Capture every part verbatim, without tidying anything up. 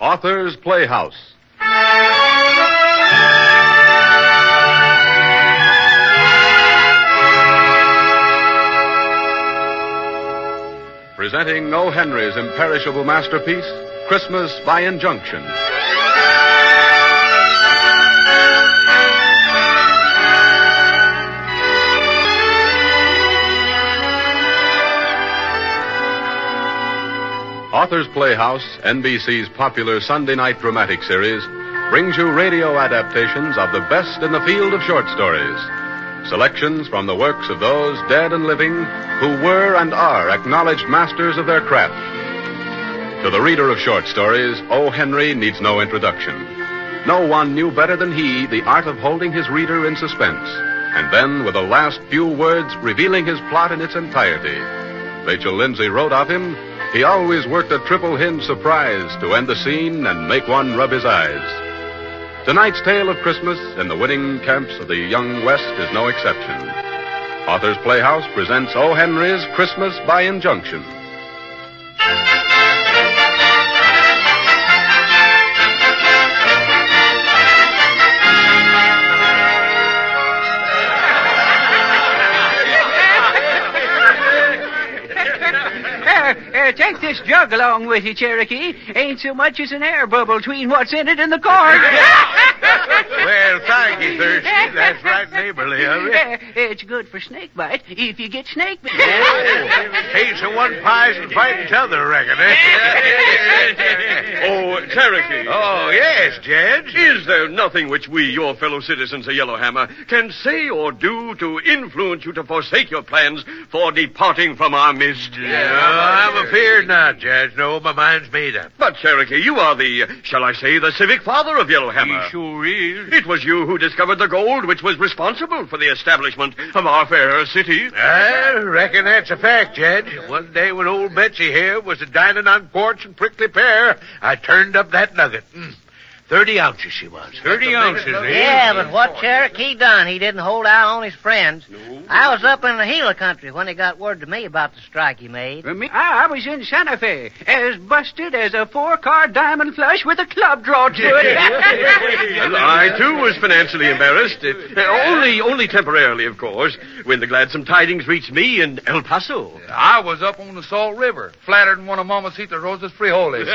Author's Playhouse. Presenting O. Henry's imperishable masterpiece, Christmas by Injunction. Author's Playhouse, N B C's popular Sunday night dramatic series, brings you radio adaptations of the best in the field of short stories. Selections from the works of those dead and living who were and are acknowledged masters of their craft. To the reader of short stories, O. Henry needs no introduction. No one knew better than he the art of holding his reader in suspense, and then, with the last few words, revealing his plot in its entirety. Rachel Lindsay wrote of him, he always worked a triple hinge surprise to end the scene and make one rub his eyes. Tonight's tale of Christmas in the winning camps of the young West is no exception. Author's Playhouse presents O. Henry's Christmas by Injunction. Uh, take this jug along with you, Cherokee. Ain't so much as an air bubble between what's in it and the cork. Well, thank you, Thirsty. That's right neighborly of you. Uh, it's good for snake bite if you get snake bite. Oh, tastes of one pies and fighting t'other, I reckon, eh? Oh, Cherokee. Oh, yes, Judge. Is there nothing which we, your fellow citizens of Yellowhammer, can say or do to influence you to forsake your plans for departing from our midst? Yeah, I'm afeard not, Judge. No, my mind's made up. But, Cherokee, you are the, shall I say, the civic father of Yellowhammer. He sure is. It was you who discovered the gold which was responsible for the establishment of our fair city. I reckon that's a fact, Judge. One day when old Betsy here was a dining on quartz and prickly pear, I turned up that nugget. Mm. Thirty ounces she was. Thirty ounces, eh? Yeah, but what Cherokee done, he didn't hold out on his friends. No. I was up in the Gila country when he got word to me about the strike he made. For me, I, I was in Santa Fe, as busted as a four-card diamond flush with a club draw to it. Well, I, too, was financially embarrassed. Uh, only, only temporarily, of course, when the gladsome tidings reached me in El Paso. I was up on the Salt River, flattered in one of Mamacita Rosa's frijoles.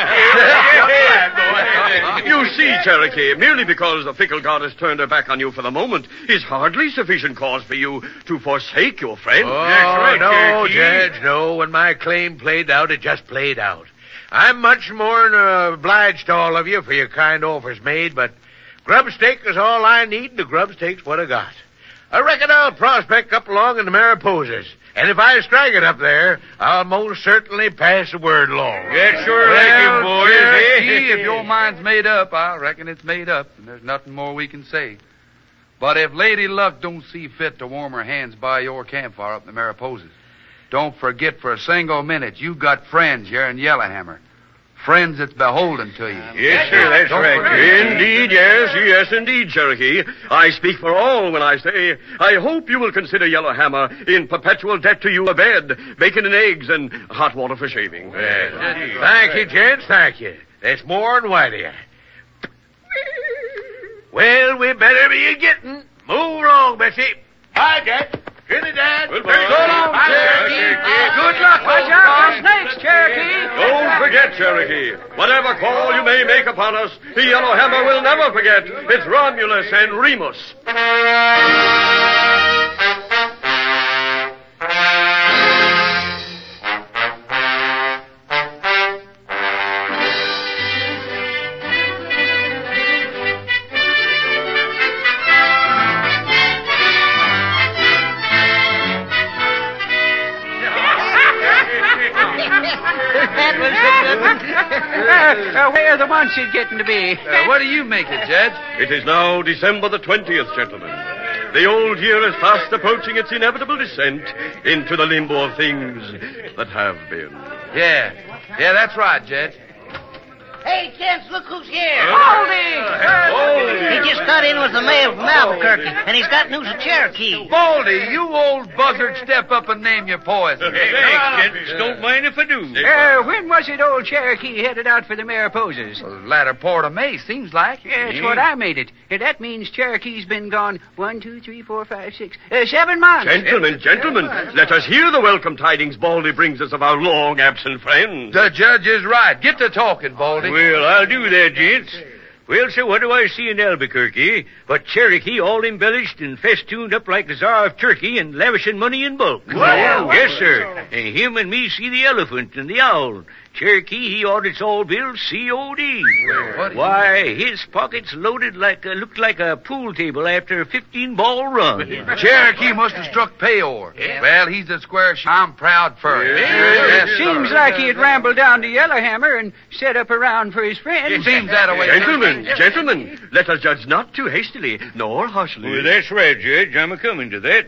You see, Cherokee, merely because the fickle goddess turned her back on you for the moment is hardly sufficient cause for you to forsake your friend. Oh, right, no, Cherokee. Judge, no. When my claim played out, it just played out. I'm much more than uh, obliged to all of you for your kind offers made, but grub steak is all I need, and the grub steak's what I got. I reckon I'll prospect up along in the Mariposas. And if I strike it up there, I'll most certainly pass the word along. Get sure well, boys. Cherokee, if your mind's made up, I reckon it's made up, and there's nothing more we can say. But if Lady Luck don't see fit to warm her hands by your campfire up in the Mariposas, don't forget for a single minute you got friends here in Yellowhammer. Friends that's beholden to you. Yes, sir, that's Don't right. forget. Indeed, yes, yes, indeed, Cherokee. I speak for all when I say, I hope you will consider Yellowhammer in perpetual debt to you a bed, bacon and eggs, and hot water for shaving. Well, thank you, gents, thank you. That's more than white of you. Well, we better be a-getting. Move along, Betsy. Bye, Jack. Trinidad. Goodbye. So long, Cherokee. Good luck. Watch out for snakes, Cherokee. Don't forget, Cherokee. Whatever call you may make upon us, the Yellowhammer will never forget. It's Romulus and Remus. uh, where the munchie getting to be? Uh, what do you make it, Judge? It is now December the twentieth, gentlemen. The old year is fast approaching its inevitable descent into the limbo of things that have been. Yeah. Yeah, that's right, Judge. Hey, gents, look who's here. Baldy! He just got in with the mail from Albuquerque, and he's got news of Cherokee. Baldy, you old buzzard, step up and name your poison. Thanks, gents. Don't mind if I do. Uh, when was it old Cherokee headed out for the Mariposas? The latter part of May, seems like. Yeah, that's what I made it. Uh, that means Cherokee's been gone one, two, three, four, five, six, uh, seven months. Gentlemen, gentlemen, let us hear the welcome tidings Baldy brings us of our long-absent friend. The judge is right. Get to talking, Baldy. Well, I'll do that, gents. Well, sir, what do I see in Albuquerque but Cherokee all embellished and festooned up like the Tsar of Turkey and lavishing money in bulk? Wow. Yes, sir. And him and me see the elephant and the owl. Cherokee, he audits all bills C O D. What? Why, his pockets loaded like a, looked like a pool table after a fifteen-ball run. Cherokee must have struck payor. Well, he's a square shot. I'm proud for him. Yes, sir. Seems like he'd rambled down to Yellowhammer and set up around for his friends. Seems that way. Gentlemen, gentlemen, let us judge not too hastily, nor harshly. Well, that's right, Judge. I'm a-coming to that.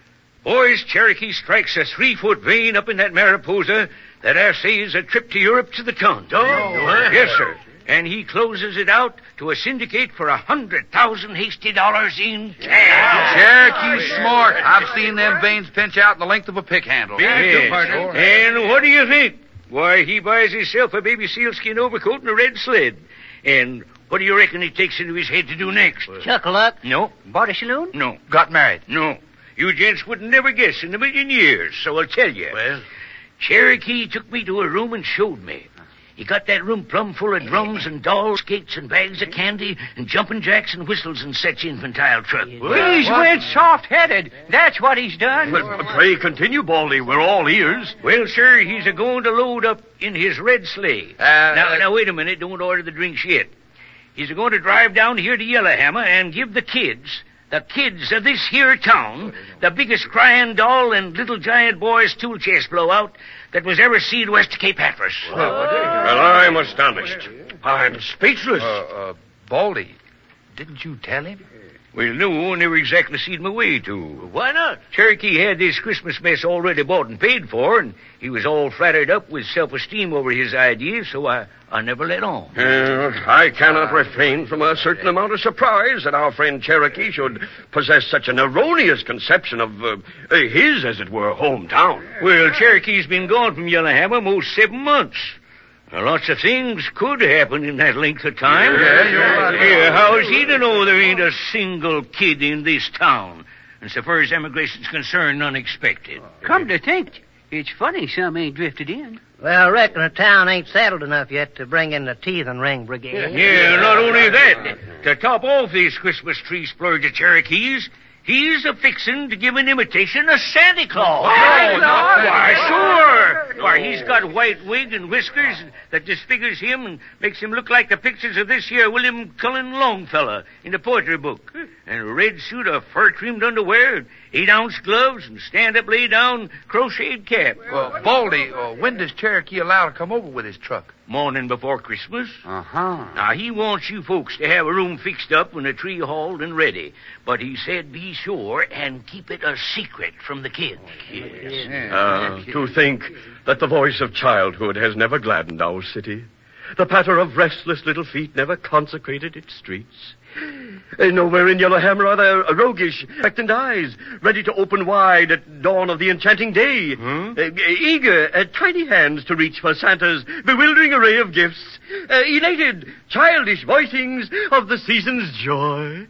Boys, Cherokee strikes a three-foot vein up in that Mariposa that I say is a trip to Europe to the ton. Oh, yes, sir. And he closes it out to a syndicate for a hundred thousand hasty dollars in cash. Cherokee's smart. I've seen them veins pinch out in the length of a pick handle. Yes. And what do you think? Why, he buys himself a baby sealskin overcoat and a red sled. And what do you reckon he takes into his head to do next? Chuck-a-luck. No, Bought a saloon? no, Got married. no. You gents would never guess in a million years, so I'll tell you. Well? Cherokee took me to a room and showed me. He got that room plumb full of drums and dolls, skates and bags of candy and jumping jacks and whistles and such infantile truck. He's went soft-headed. That's what he's done. But pray continue, Baldy. We're all ears. Well, sir, he's a-going to load up in his red sleigh. Uh, now, now, wait a minute. Don't order the drinks yet. He's a-going to drive down here to Yellowhammer and give the kids, the kids of this here town, the biggest crying doll and little giant boy's tool chest blowout that was ever seen west of Cape Hatteras. Well, I'm astonished. I'm speechless. Uh, uh, Baldy, didn't you tell him? Well, no, never exactly seen my way to. Why not? Cherokee had this Christmas mess already bought and paid for, and he was all flattered up with self-esteem over his idea, so I, I never let on. Uh, I cannot refrain from a certain amount of surprise that our friend Cherokee should possess such an erroneous conception of uh, his, as it were, hometown. Well, Cherokee's been gone from Yellowhammer most seven months. Now, lots of things could happen in that length of time. Yeah, you're right. Yeah, how is he to know there ain't a single kid in this town? And so far as emigration's concerned, unexpected. Come to think, it's funny some ain't drifted in. Well, I reckon the town ain't settled enough yet to bring in the teeth and ring brigade. Yeah, not only that, to top off these Christmas tree splurge of Cherokees, he's a-fixin' to give an imitation of Santa Claus. Santa Claus? Why, sure. Why, he's got white wig and whiskers that disfigures him and makes him look like the pictures of this here William Cullen Longfellow in the poetry book. And a red suit of fur-trimmed underwear, eight-ounce gloves, and stand-up, lay-down, crocheted cap. Well, Baldy, uh, when does Cherokee allow to come over with his truck? Morning before Christmas. Uh-huh. Now, he wants you folks to have a room fixed up and a tree hauled and ready. But he said be sure and keep it a secret from the kids. Yeah. Uh, to think that the voice of childhood has never gladdened our city. The patter of restless little feet never consecrated its streets. Uh, nowhere in Yellowhammer are there roguish, expectant eyes, ready to open wide at dawn of the enchanting day. Hmm? Uh, eager, uh, tiny hands to reach for Santa's bewildering array of gifts. Uh, elated, childish voicings of the season's joy.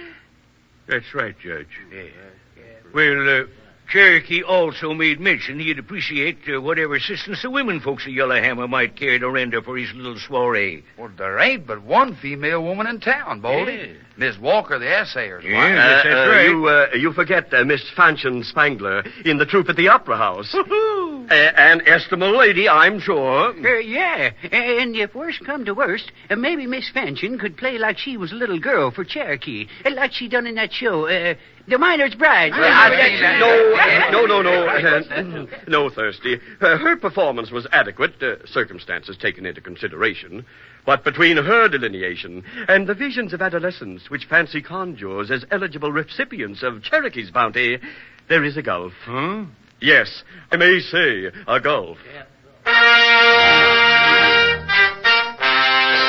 That's right, Judge. Yeah. Well, uh, Cherokee also made mention he'd appreciate uh, whatever assistance the women folks of Yellowhammer might care to render for his little soiree. Well, there ain't but one female woman in town, Baldy. Yeah. Miss Walker, the assayer's Yeah. wife. Yes, that's Uh, right. You, uh, you forget uh, Miss Fanchon Spangler in the troupe at the Opera House. uh, an estimable lady, I'm sure. Uh, yeah, and if worst come to worst, uh, maybe Miss Fanchon could play like she was a little girl for Cherokee, uh, like she done in that show, uh, The Miner's Bride. Well, I've seen that. No, no, no, no. Uh, no, Thirsty. Uh, her performance was adequate, uh, circumstances taken into consideration. But between her delineation and the visions of adolescence which fancy conjures as eligible recipients of Cherokee's bounty, there is a gulf. Huh? Yes, I may say a gulf.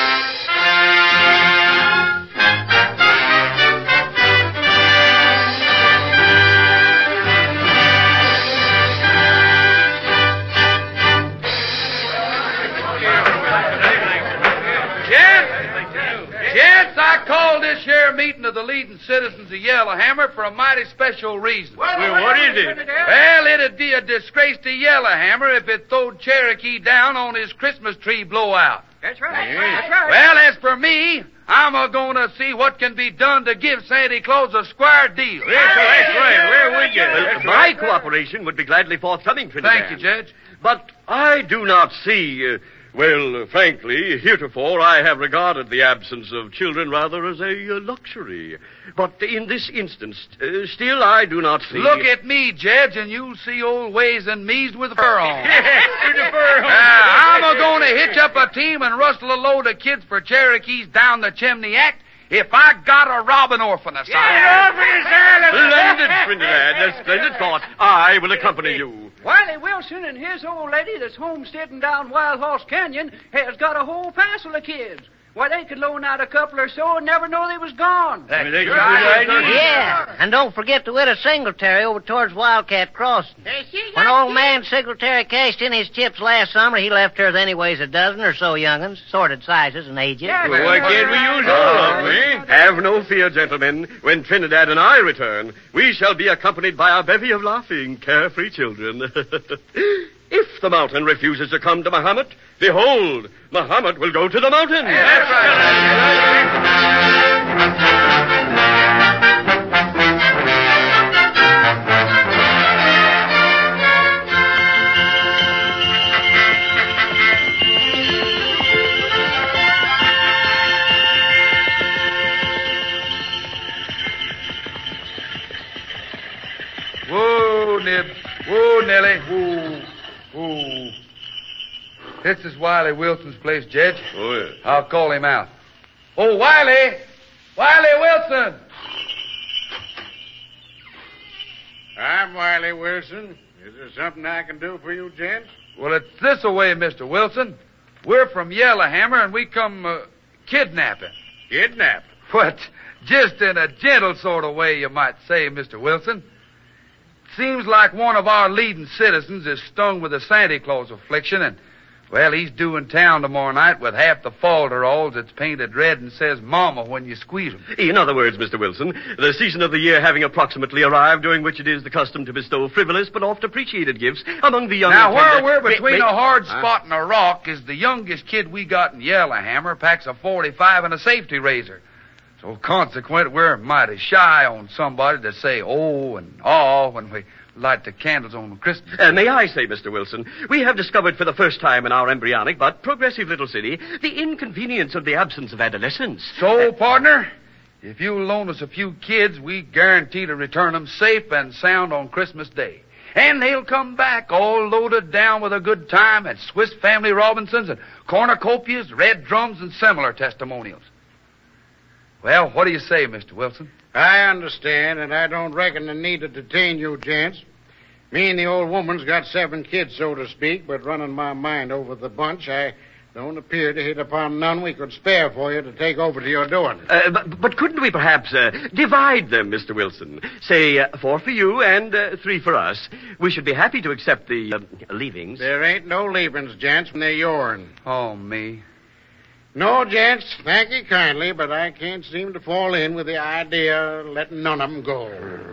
this here meeting of the leading citizens of Yellowhammer for a mighty special reason. Well, what is it? Well, it'd be a disgrace to Yellowhammer if it throwed Cherokee down on his Christmas tree blowout. That's right. That's right. Well, as for me, I'm a going to see what can be done to give Santa Claus a square deal. That's right. Where would you? Uh, my cooperation would be gladly forthcoming, Trinidad. Thank you, Judge. But I do not see... Uh, Well, uh, frankly, heretofore I have regarded the absence of children rather as a uh, luxury. But in this instance, uh, still I do not see... Look at me, Judge, and you'll see old ways and me's with the fur on. With the fur on. Uh, I'm a going to hitch up a team and rustle a load of kids for Cherokees down the chimney act if I gotta rob an orphan asylum. Splendid, Trinidad. A splendid thought. I will accompany you. Wiley Wilson and his old lady that's homesteading down Wild Horse Canyon has got a whole passel of kids. Why, they could loan out a couple or so and never know they was gone. That's That's a right. good idea. Yeah, and don't forget the widow Singletary over towards Wildcat Crossing. When old man Singletary cashed in his chips last summer, he left her with anyways a dozen or so young'uns, sorted sizes and ages. Yeah, Well, why can't we use all of them, eh? Have no fear, gentlemen. When Trinidad and I return, we shall be accompanied by a bevy of laughing, carefree children. If the mountain refuses to come to Muhammad, behold, Muhammad will go to the mountain. That's Whoa, Nib. Whoa, Nellie. Whoa. Whoa. This is Wiley Wilson's place, Judge. Oh, yes. I'll call him out. Oh, Wiley! Wiley Wilson! I'm Wiley Wilson. Is there something I can do for you, gents? Well, it's this way, Mister Wilson. We're from Yellowhammer, and we come uh, kidnapping. Kidnap. What? Just in a gentle sort of way, you might say, Mister Wilson. Seems like one of our leading citizens is stung with the Santa Claus affliction, and, well, he's due in town tomorrow night with half the falderalls that's painted red and says Mama when you squeeze 'em. In other words, Mister Wilson, the season of the year having approximately arrived, during which it is the custom to bestow frivolous but oft appreciated gifts among the young... Now, where tender- we're between Wait, a hard Huh? spot and a rock is the youngest kid we got in Yellowhammer packs a forty-five and a safety razor. So, consequent, we're mighty shy on somebody to say oh and aw when we light the candles on Christmas. Uh, may I say, Mister Wilson, we have discovered for the first time in our embryonic but progressive little city the inconvenience of the absence of adolescence. So, partner, if you'll loan us a few kids, we guarantee to return them safe and sound on Christmas Day. And they'll come back all loaded down with a good time at Swiss Family Robinsons and cornucopias, red drums, and similar testimonials. Well, what do you say, Mister Wilson? I understand, and I don't reckon the need to detain you, gents. Me and the old woman's got seven kids, so to speak, but running my mind over the bunch, I don't appear to hit upon none we could spare for you to take over to your doing. Uh, but, but couldn't we perhaps uh, divide them, Mister Wilson? Say uh, four for you and uh, three for us. We should be happy to accept the uh, leavings. There ain't no leavings, gents, when they're yourn. Oh, me. No, gents, thank you kindly, but I can't seem to fall in with the idea of letting none of them go.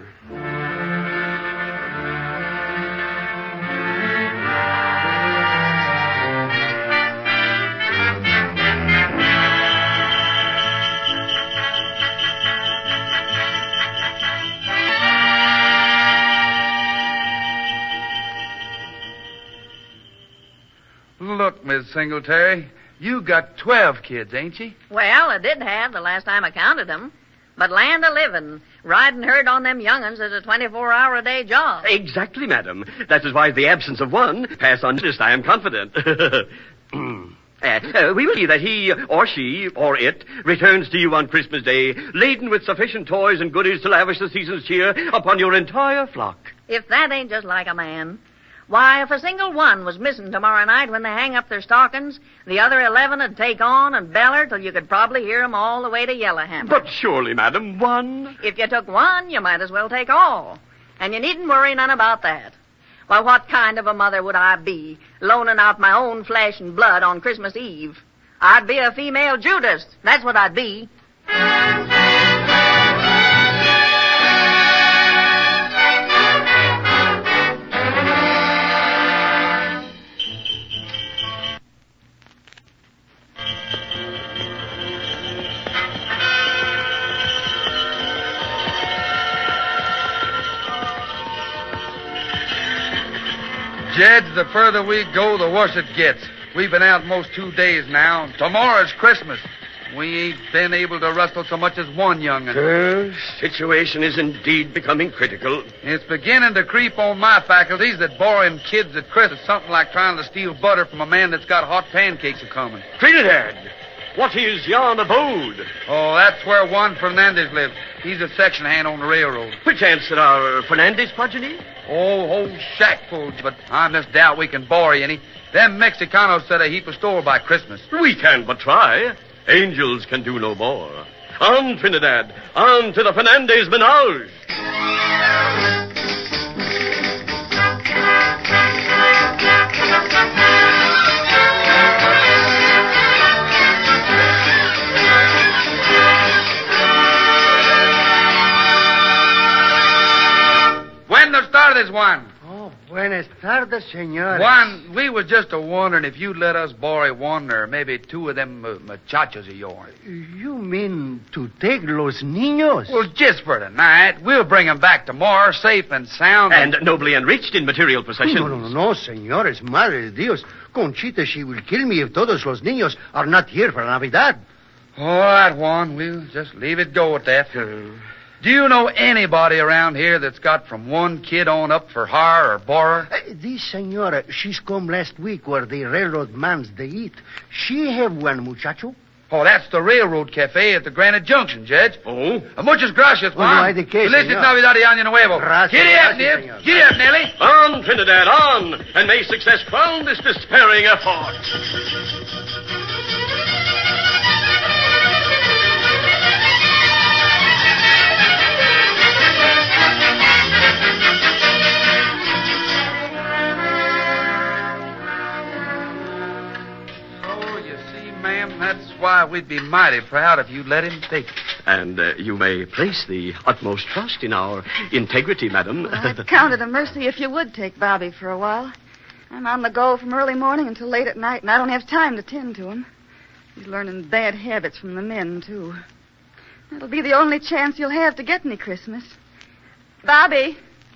Look, Miss Singletary, you got twelve kids, ain't you? Well, I did have the last time I counted them. But land a living, riding herd on them young'uns is a twenty-four hour a day job. Exactly, madam. That is why the absence of one pass unnoticed, I am confident. Uh, uh, we will see that he or she or it returns to you on Christmas Day laden with sufficient toys and goodies to lavish the season's cheer upon your entire flock. If that ain't just like a man. Why, if a single one was missing tomorrow night when they hang up their stockings, the other eleven would take on and beller till you could probably hear 'em all the way to Yellowhammer. But surely, madam, one... If you took one, you might as well take all. And you needn't worry none about that. Why, what kind of a mother would I be, loaning out my own flesh and blood on Christmas Eve? I'd be a female Judas. That's what I'd be. Jed, the further we go, the worse it gets. We've been out most two days now. Tomorrow's Christmas. We ain't been able to rustle so much as one young'un. The situation is indeed becoming critical. It's beginning to creep on my faculties that borrowing kids at Christmas is something like trying to steal butter from a man that's got hot pancakes a-coming. Trinidad, what is yon abode? Oh, that's where Juan Fernandez lives. He's a section hand on the railroad. Perchance there are Fernandez progeny? Oh, whole shack full, but I just doubt we can borrow any. Them Mexicanos set a heap of store by Christmas. We can but try. Angels can do no more. On, Trinidad. On to the Fernandez menage. Buenas tardes, Juan. Oh, buenas tardes, senor. Juan, we was just a wondering if you'd let us borrow one or maybe two of them uh, muchachos of yours. You mean to take los niños? Well, just for tonight. We'll bring them back tomorrow, safe and sound. And nobly enriched in material possessions. No, no, no, no, señores. Madre de Dios. Conchita, she will kill me if todos los niños are not here for Navidad. All right, Juan. We'll just leave it go at that. Uh, Do you know anybody around here that's got from one kid on up for hire or borrow? Uh, this senora, she's come last week where the railroad mans they eat. She have one muchacho. Oh, that's the railroad cafe at the Granite Junction, Judge. Oh? Uh, muchas gracias, Juan. Oh, no hay de qué, Felices señor. Navidad y Año Nuevo. Gracias, Giddy up, gracias, Nib. señor. Giddy up, Nellie. On, Trinidad, on! And may success crown this despairing effort. Ma'am, that's why we'd be mighty proud if you'd let him take it. And uh, you may place the utmost trust in our integrity, madam. Well, I'd count it a mercy if you would take Bobby for a while. I'm on the go from early morning until late at night, and I don't have time to tend to him. He's learning bad habits from the men, too. That'll be the only chance you'll have to get any Christmas. Bobby.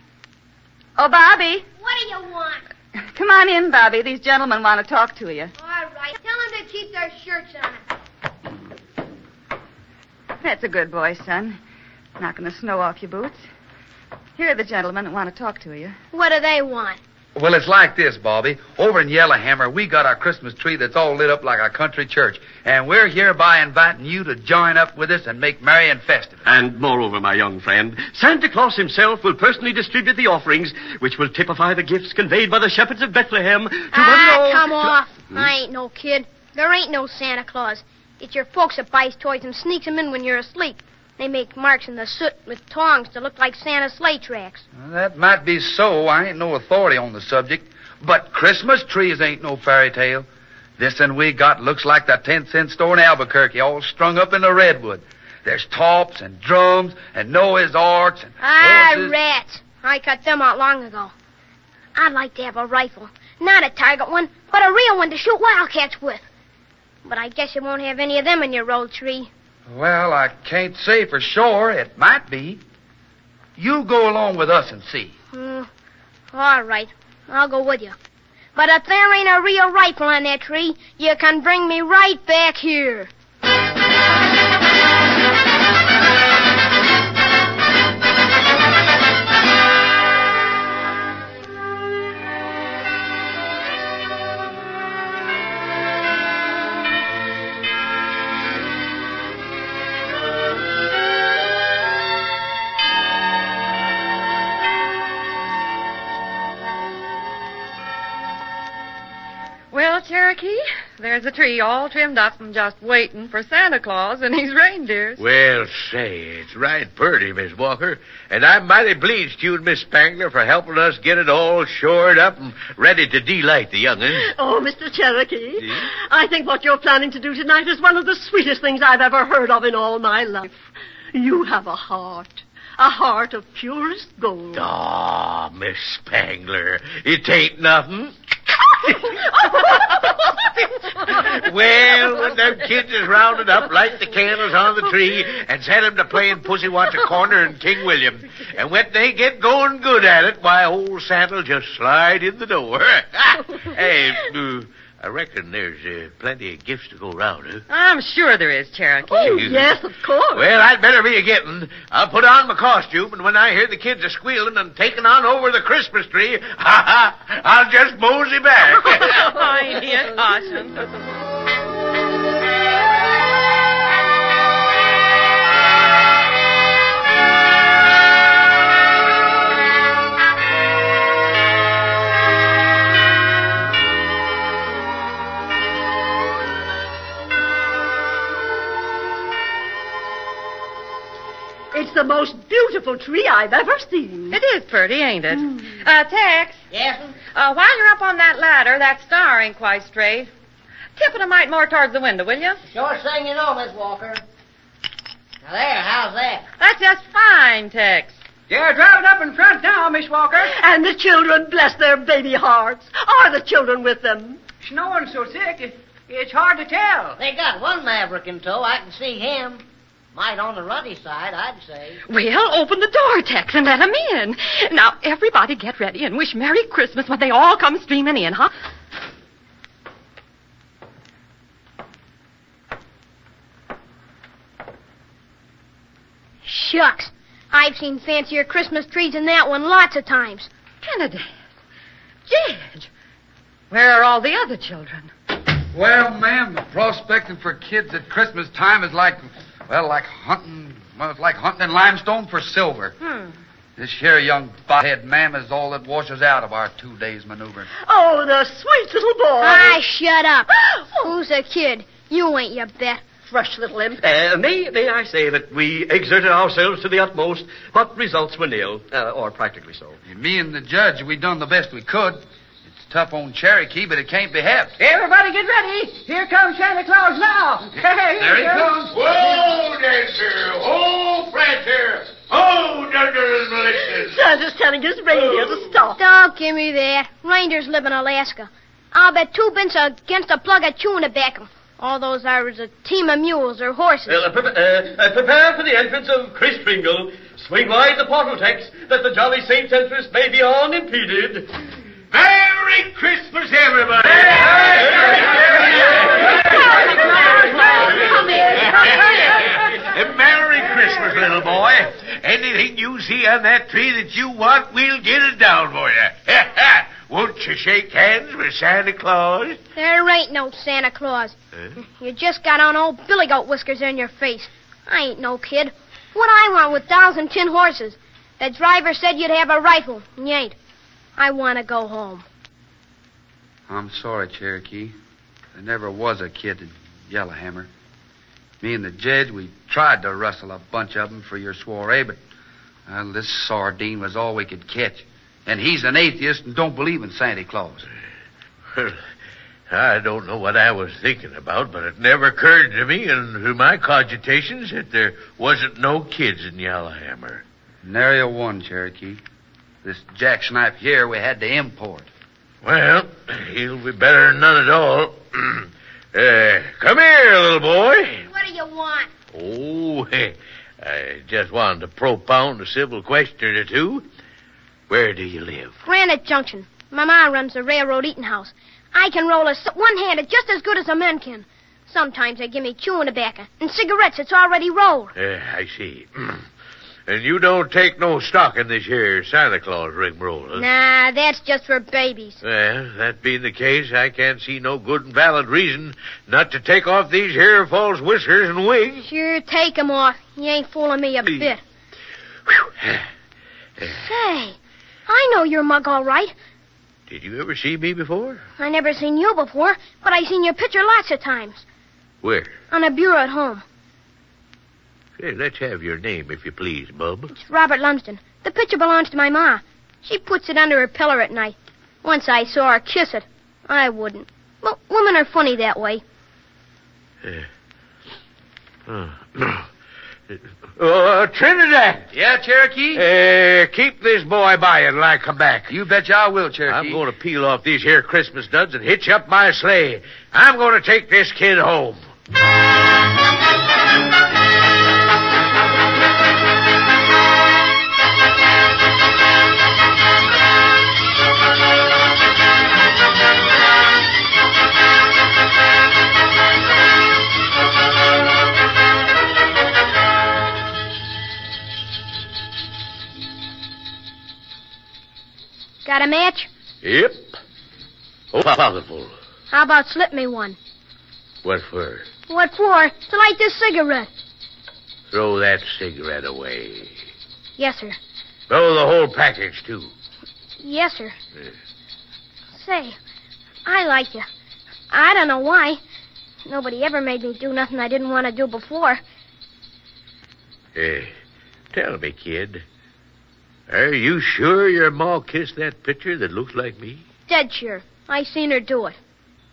Oh, Bobby. What do you want? Come on in, Bobby. These gentlemen want to talk to you. All right. Tell them to keep their shirts on. That's a good boy, son. Knocking the snow off your boots. Here are the gentlemen that want to talk to you. What do they want? Well, it's like this, Bobby. Over in Yellowhammer, we got our Christmas tree that's all lit up like a country church. And we're hereby inviting you to join up with us and make merry and festive. And moreover, my young friend, Santa Claus himself will personally distribute the offerings, which will typify the gifts conveyed by the shepherds of Bethlehem to Ah, one and all. come off. Hmm? I ain't no kid. There ain't no Santa Claus. It's your folks that buys toys and sneaks them in when you're asleep. They make marks in the soot with tongs to look like Santa's sleigh tracks. Well, that might be so. I ain't no authority on the subject. But Christmas trees ain't no fairy tale. This one we got looks like the ten-cent store in Albuquerque, all strung up in the redwood. There's tops and drums and Noah's arks and Ah, horses. rats. I cut them out long ago. I'd like to have a rifle. Not a target one, but a real one to shoot wildcats with. But I guess you won't have any of them in your old tree. Well, I can't say for sure. It might be. You go along with us and see. Hmm. All right. I'll go with you. But if there ain't a real rifle on that tree, you can bring me right back here. Well, Cherokee, there's a tree all trimmed up and just waiting for Santa Claus and his reindeers. Well, say, it's right purty, Miss Walker. And I'm mighty pleased to you and Miss Spangler for helping us get it all shored up and ready to delight the young'uns. Oh, Mister Cherokee, I think what you're planning to do tonight is one of the sweetest things I've ever heard of in all my life. You have a heart. A heart of purest gold. Ah, Miss Spangler, it ain't nothing. Well, when them kids is rounded up, light the candles on the tree, and set them to playing Pussy Wants a Corner and King William. And when they get going good at it, why, old Santa'll just slide in the door. Hey, uh, I reckon there's uh, plenty of gifts to go round, huh? I'm sure there is, Cherokee. Oh, yes, of course. Well, I'd better be a-getting. I'll put on my costume, and when I hear the kids are squealing and taking on over the Christmas tree, ha ha, I'll just mosey back. Oh, ain't he a caution? It's the most beautiful tree I've ever seen. It is pretty, ain't it? Mm. Uh, Tex. Yes? Uh, while you're up on that ladder, that star ain't quite straight. Tip it a mite more towards the window, will you? Sure thing you know, Miss Walker. Now there, how's that? That's just fine, Tex. They're driving up in front now, Miss Walker. And the children, bless their baby hearts. Are the children with them? Snowing so thick, it, it's hard to tell. They got one maverick in tow. I can see him. Might on the ruddy side, I'd say. Well, open the door, Tex, and let 'em in. Now, everybody get ready and wish Merry Christmas when they all come streaming in, huh? Shucks. I've seen fancier Christmas trees than that one lots of times. Trinidad. Jedge. Where are all the other children? Well, ma'am, the prospecting for kids at Christmas time is like... Well, like hunting, well, it's like hunting in limestone for silver. Hmm. This here young bothead, ma'am, is all that washes out of our two days' maneuvering. Oh, the sweet little boy. Ah, shut up. Who's a kid? You ain't, you bet. Fresh little imp. Uh, may, may I say that we exerted ourselves to the utmost, but results were nil, uh, or practically so. And me and the judge, we done the best we could. It's tough on Cherokee, but it can't be helped. Everybody get ready. Here comes Santa Claus now. There he comes. Whoa, Dancer! Oh, Prancer! Oh, Dunder and Malicious! Santa's telling his reindeer to stop. Don't give me that. Reindeers live in Alaska. I'll bet two bits against a plug of chewing tobacco. All those are is a team of mules or horses. Well, uh, pre- uh, uh, prepare for the entrance of Chris Kringle. Swing wide the portal, Tex, that the jolly Saint's entrance may be unimpeded. Merry Christmas, everybody! Come here. Merry Christmas, little boy. Anything you see on that tree that you want, we'll get it down for you. Won't you shake hands with Santa Claus? There ain't no Santa Claus. Huh? You just got on old billy goat whiskers in your face. I ain't no kid. What I want with dolls and tin horses? The driver said you'd have a rifle, and you ain't. I want to go home. I'm sorry, Cherokee. There never was a kid in Yellowhammer. Me and the judge, we tried to rustle a bunch of them for your soiree, but well, this sardine was all we could catch. And he's an atheist and don't believe in Santa Claus. Well, I don't know what I was thinking about, but it never occurred to me in my cogitations that there wasn't no kids in Yellowhammer. Nary a one, Cherokee. This jacksnipe here we had to import. Well, he'll be better than none at all. uh, come here, little boy. What do you want? Oh, I just wanted to propound a civil question or two. Where do you live? Granite Junction. My ma runs a railroad eating house. I can roll a one-handed just as good as a man can. Sometimes they give me chewing tobacco and cigarettes that's already rolled. Uh, I see. And you don't take no stock in this here Santa Claus rigmarole, huh? Nah, that's just for babies. Well, that being the case, I can't see no good and valid reason not to take off these here false whiskers and wigs. Sure, take 'em off. You ain't fooling me a bit. Say, I know your mug all right. Did you ever see me before? I never seen you before, but I seen your picture lots of times. Where? On a bureau at home. Hey, let's have your name, if you please, bub. It's Robert Lumsden. The picture belongs to my ma. She puts it under her pillow at night. Once I saw her kiss it. I wouldn't. But women are funny that way. Uh, uh, Uh, Trinidad. Yeah, Cherokee? Uh, keep this boy by until I come back. You betcha I will, Cherokee. I'm going to peel off these here Christmas duds and hitch up my sleigh. I'm going to take this kid home. Got a match? Yep. Oh, powerful. How about slip me one? What for? What for? To light this cigarette. Throw that cigarette away. Yes, sir. Throw the whole package, too. Yes, sir. Yeah. Say, I like you. I don't know why. Nobody ever made me do nothing I didn't want to do before. Hey, tell me, kid. Are you sure your ma kissed that picture that looks like me? Dead sure. I seen her do it.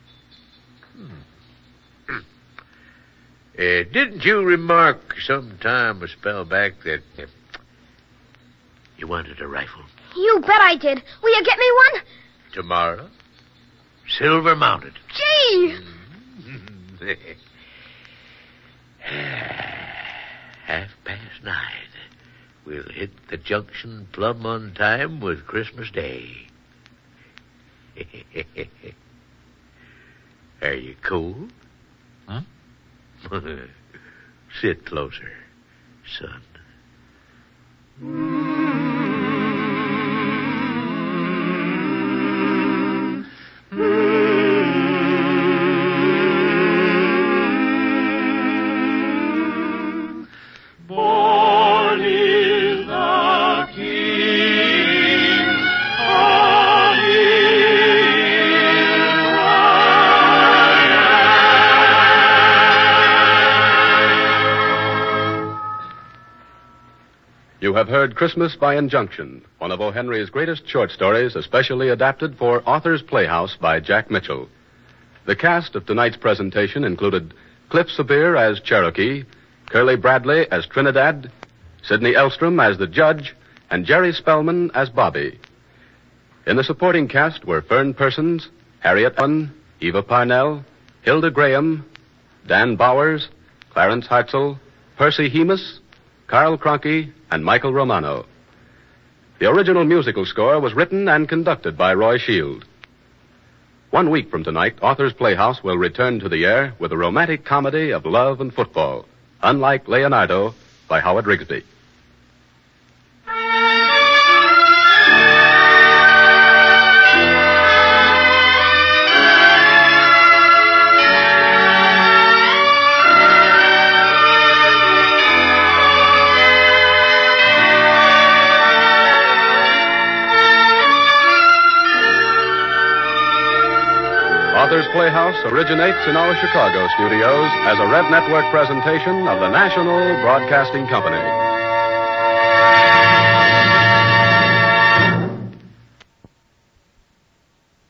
Hmm. uh, didn't you remark some time a spell back that uh, you wanted a rifle? You bet I did. Will you get me one? Tomorrow. Silver mounted. Gee! Half past nine. We'll hit the junction plumb on time with Christmas Day. Are you cool? Huh? Sit closer, son. You have heard Christmas by Injunction, one of O. Henry's greatest short stories, especially adapted for Author's Playhouse by Jack Mitchell. The cast of tonight's presentation included Cliff Sabir as Cherokee, Curly Bradley as Trinidad, Sidney Elstrom as the Judge, and Jerry Spellman as Bobby. In the supporting cast were Fern Persons, Harriet Allen, Eva Parnell, Hilda Graham, Dan Bowers, Clarence Hartzell, Percy Hemus, Carl Cronky, and Michael Romano. The original musical score was written and conducted by Roy Shield. One week from tonight, Author's Playhouse will return to the air with a romantic comedy of love and football, Unlike Leonardo, by Howard Rigsby. Author's Playhouse originates in our Chicago studios as a Red Network presentation of the National Broadcasting Company.